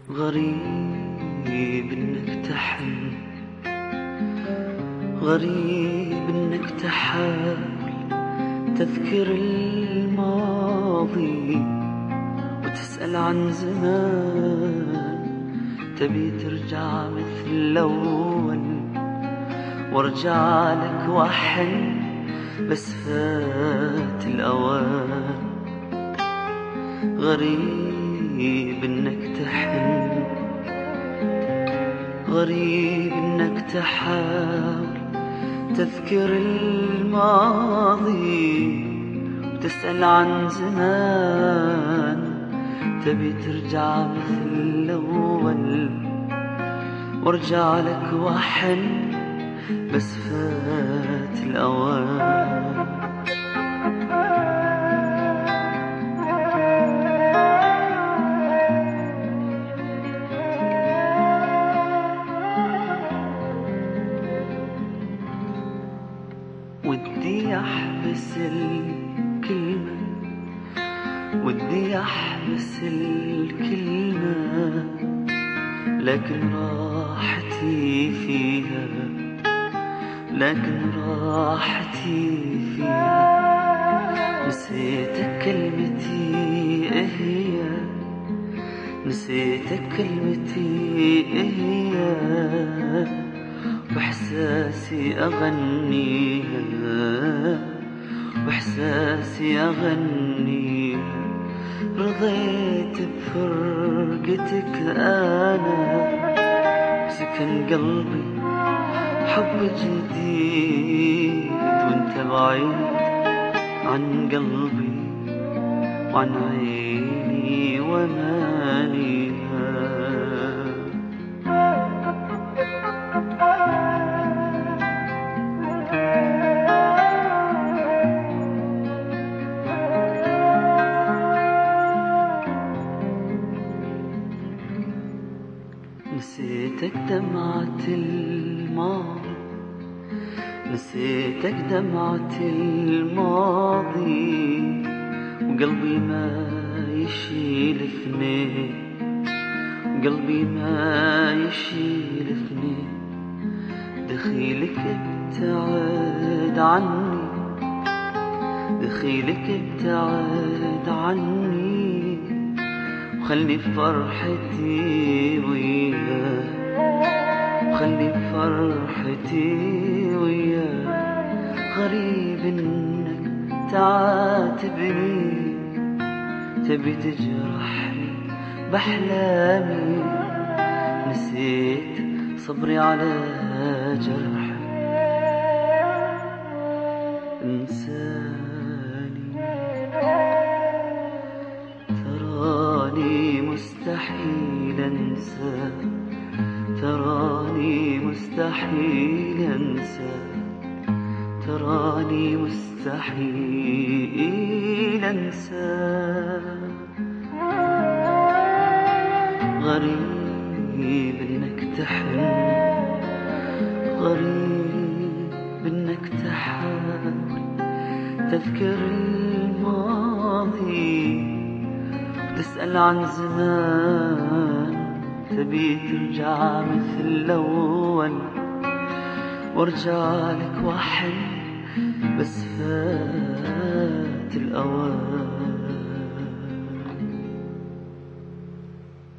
غريب انك تحن، غريب انك تحاول تذكر الماضي وتسأل عن زمان. تبي ترجع مثل الأول وارجع لك وحن، بس فات الأوان. غريب انك تحن، غريب انك تحاول تذكر الماضي وتسأل عن زمان. تبي ترجع مثل الأول وارجع لك وحن، بس فات الأوان. ودي أحبس الكلمة، ودي أحبس الكلمة، لكن راحتي فيها، لكن راحتي فيها. نسيتك كلمتي هي، نسيتك كلمتي هي، بإحساسي أغنيها، بإحساسي أغنيها. رضيت بفرقتك أنا، سكن قلبي حب جديد، وانت بعيد عن قلبي وعن عيني ومانيها. نسيتك دمعة الماضي، نسيتك دمعة الماضي، وقلبي ما يشيل اثنين، قلبي ما يشيل اثنين. دخيلك ابتعد عني، دخيلك ابتعد عني، وخلي فرحتي وياك، وخلي فرحتي وياك. غريب انك تعاتبني، تبي تجرحني بأحلامي. نسيت صبري على جرحك، انساني. تراني مستحيل انسى، تراني مستحيل انسى، تراني مستحيل انسى. غريب انك تحن، غريب انك تحاول تذكر الماضي وتسأل عن زمان. تبي ترجع مثل الأول وارجع لك وحن، بس فات الأوان.